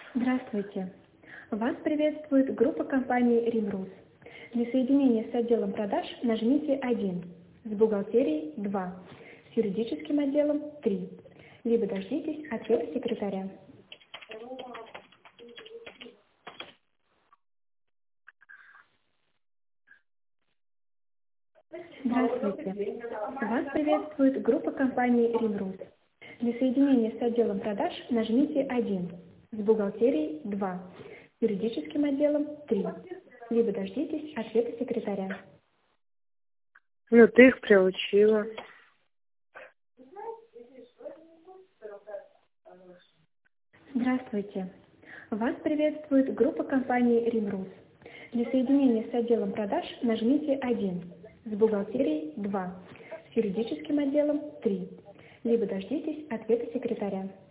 Здравствуйте! Вас приветствует группа компании «Римрус». Для соединения с отделом продаж нажмите 1, с бухгалтерией 2, с юридическим отделом 3, либо дождитесь ответа секретаря. Здравствуйте! Вас приветствует группа компании «Римрус». Для соединения с отделом продаж нажмите 1, с бухгалтерией 2, с юридическим отделом 3, либо дождитесь ответа секретаря. Ну, ты их приучила. Здравствуйте! Вас приветствует группа компании «Римрус». Для соединения с отделом продаж нажмите 1, с бухгалтерией 2, с юридическим отделом 3, либо дождитесь ответа секретаря.